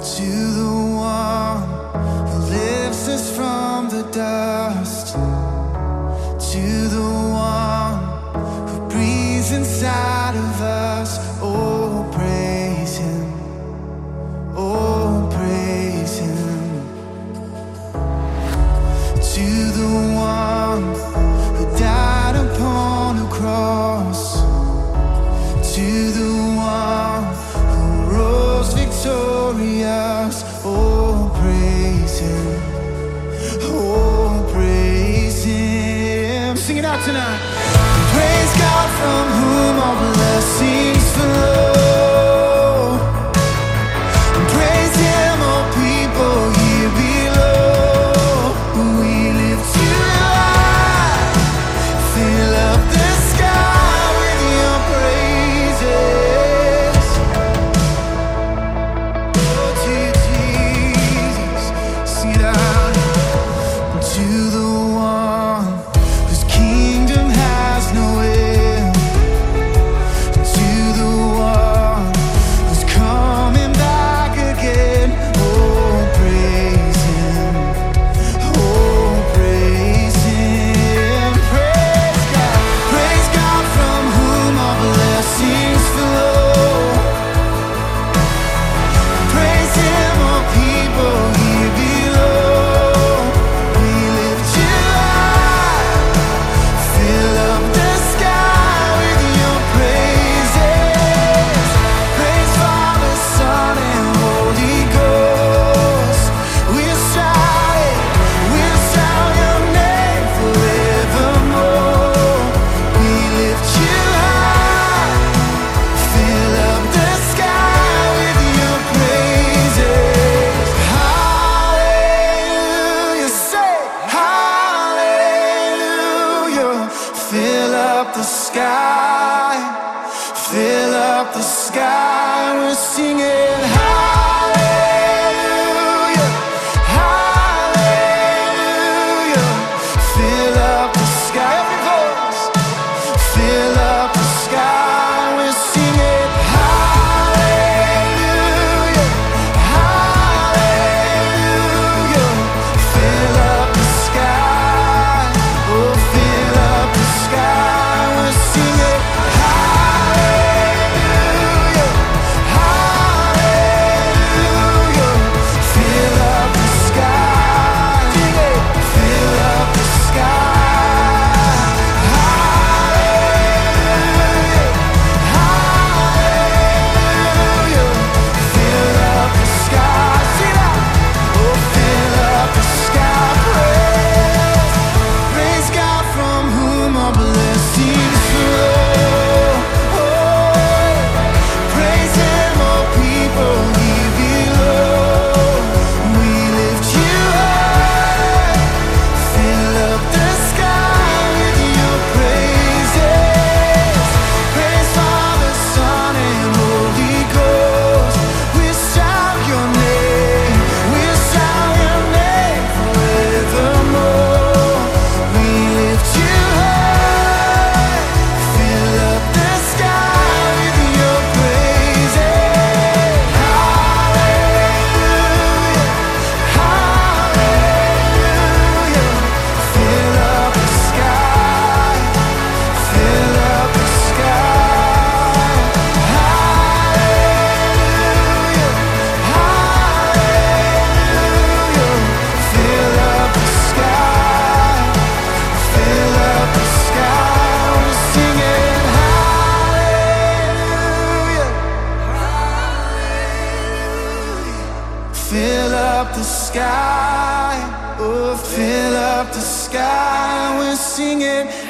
To the one who lifts us from the dust, to the one who breathes inside of us. Oh, praise him. Oh, praise him. To the one who died upon a cross, to the one who rose victorious. Oh, praise him. Oh, praise him. Sing it out tonight. Praise God from whom all blessings flow. Praise him, all people here below. We lift you high, fill up the sky with your praises. Oh, to Jesus, sing it out. To the one whose kingdom has no end, to the one who's coming back again. Oh, praise him. Oh, praise him. Praise God from whom all blessings flow. Praise him, all people here below. We lift you high, fill up the sky with your praises. Praise Father, Son, and Holy Ghost. We'll shout your name forevermore. We lift you high, fill up the sky with your praises. Hallelujah, say hallelujah. Fill up the sky, fill up the sky. We're singing hallelujah, hallelujah. Fill up the sky, every voice. Fill up the sky. We're singing hallelujah, hallelujah. Fill up the sky. Oh, fill up the sky. We're singing hallelujah, hallelujah. Fill up the sky. Sing it. Fill up the sky. Hallelujah, hallelujah. Fill up the sky. Sing it out. Oh, fill up the sky. Praise God from whom all blessings flow. Oh, praise him, all people here below. We lift you high, fill up the sky with your praises. Praise Father, Son, and Holy Ghost. We'll shout your name, we'll shout your name forevermore. We lift you high, fill up the sky with your praises. Hallelujah, hallelujah. Fill up the sky, fill up the sky. Hallelujah, hallelujah. Fill up the sky, fill up the sky. We're singing hallelujah, hallelujah. Fill up the sky, oh, fill up the sky. We're singing